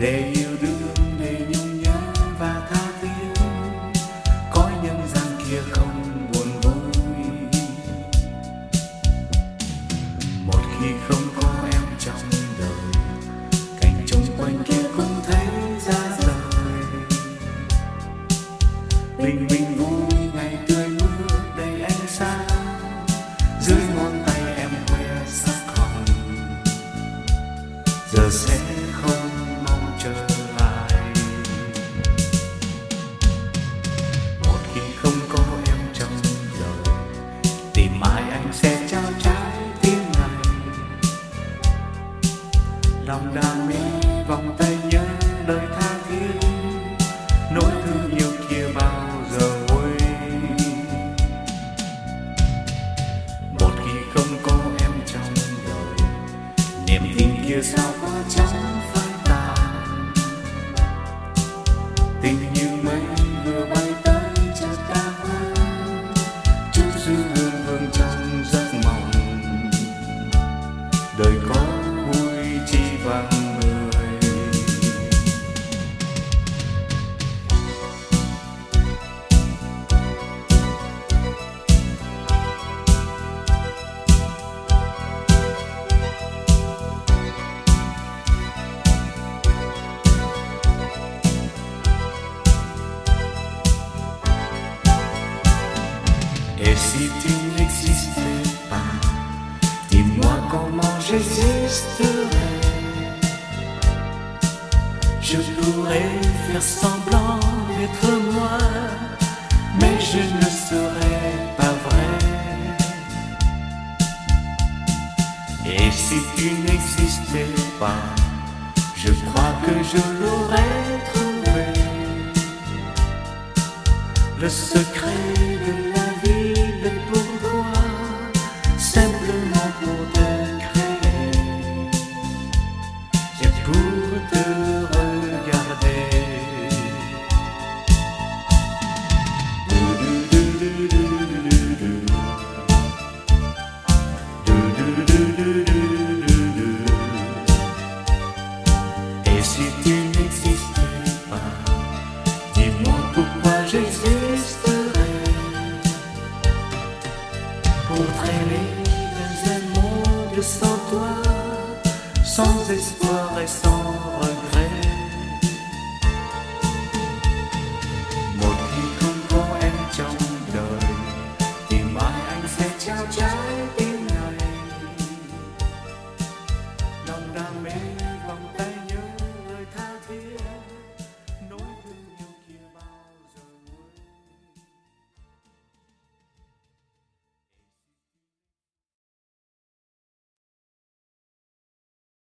để yêu đương, để nhung nhớ và tha thiết. Cõi nhân gian kia không buồn vui, một khi không có em trong đời, cảnh chung quanh kia cũng thấy ra rời. Bình bình vui ngày tươi mưa đầy ánh sáng, dưới ngón tay em khoe sắc hồng, giờ sẽ không mong trở lại. Một khi không có em trong đời, tìm ai anh sẽ trao trái tim này. Lòng đam mê vòng tay nhớ lời tha thiết, nỗi thương yêu kia bao giờ nguôi. Một khi không có em trong đời, niềm tin kia sao có chẳng phai tàn. Tình như mây vừa bay tới chợt đã quên, chút dư hương hương trong giấc mộng. Đời có vui chi vắng người. Et si tu n'existais pas, dis-moi comment j'existerais. Je pourrais faire semblant d'être moi, mais je ne serais pas vrai. Et si tu n'existais pas, je crois que je l'aurais trouvé, le secret de la vie, le pourquoi, simplement pour te créer et pour te regarder. Et si tu n'existais pas, dis-moi pourquoi j'existerais. Pour traîner dans un monde sans toi, sans espoir et sans